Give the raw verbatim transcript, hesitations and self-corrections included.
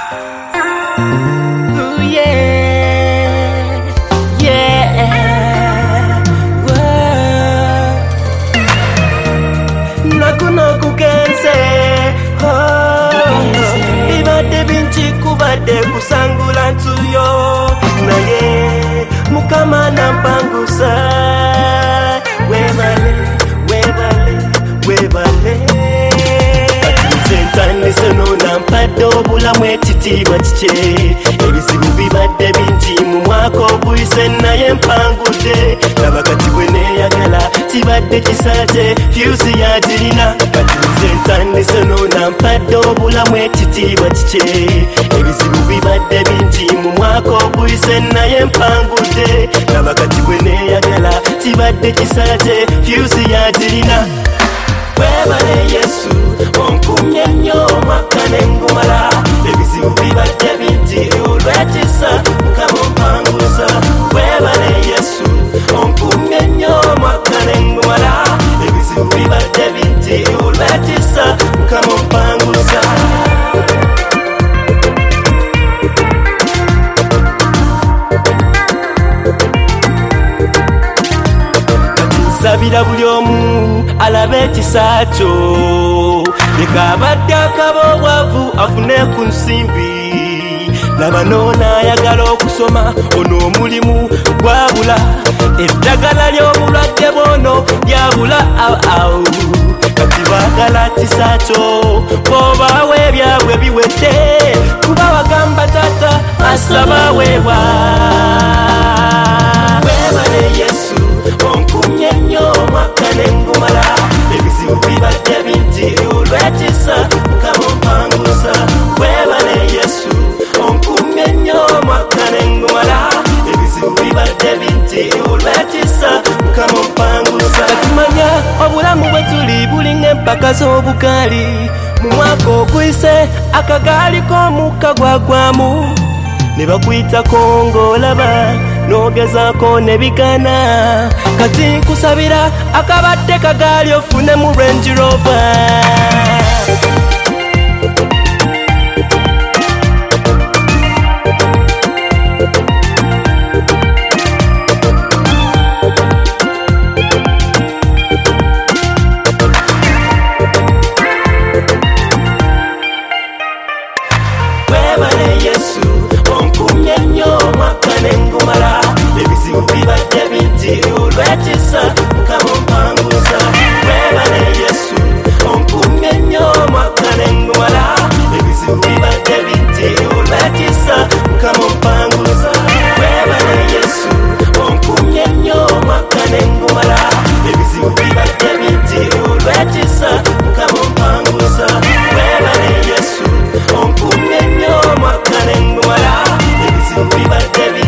Ooh, yeah, yeah. Whoa. Naku naku kense, oh. Ibade binchi kubade kusangula ntuyo. Naye mukama nampangusa. Webale, webale, webale. Ntani sono nampado bula mwetiti batiche ebizibu bibadde bingi mu mwaka oguyise naye mpangude nabakati bwene yagala tibadde kisaje fyusi yagirina kati nze ntani sono nampado bula mwetiti batiche ebizibu bibadde bingi mu mwaka oguyise naye mpangude nabakati bwene yagala tibadde kisaje fyusi yagirina. Webale Yesu onkumye nnyo mwaka n'engumala ebizibu bibadde bingi olwekisa Mukama ompangusa. Webale Yesu onkumye nnyo mwaka n'engumala ebizibu bibadde bingi olwekisa Mukama ompangusa. Sabira buli omu alabe ekisa kyo leka abadde akabobwavu afune ku nsimbi nabano naayagala okusoma ono omulimu gwabula eddagala ly'obulwadde bwono lyabula awo kati baagala kisa kyo bw'obaawa ebyabwe biwedde kuba wagamba taata asaba weebwa. Webale Yesu onkumye nnyo mwaka n'engumala ebizibu bibadde bingi olwekisa Mukama ompangusa. Webale Yesu onkumye nnyo mwaka n'engumala ebizibu bibadde bingi olwekisa Mukama ompangusa. Katumanya obulamu bwe tuli bulinga empaka z'obugaali mu mwaka oguyise akagaali k'omukka gwagwamu ne bakuyitako ng'olaba n'ogezaako ne bigana kati nkusabira akabadde kagaali ofune mu Range Rover. Webale Yesu onkumye nnyo mwaka n'engumala ebizibu bibadde bingi olwekisa Mukama ompangusa. Webale Yesu onkumye nnyo mwaka n'engumala ebizibu bibadde bingi olwekisa Mukama ompangusa. Webale Yesu onkumye nnyo mwaka n'engumala ebizibu bibadde bingi olwekisa Mukama ompangusa. Webale Yesu onkumye nnyo mwaka n'engumala ebizibu bibadde bingi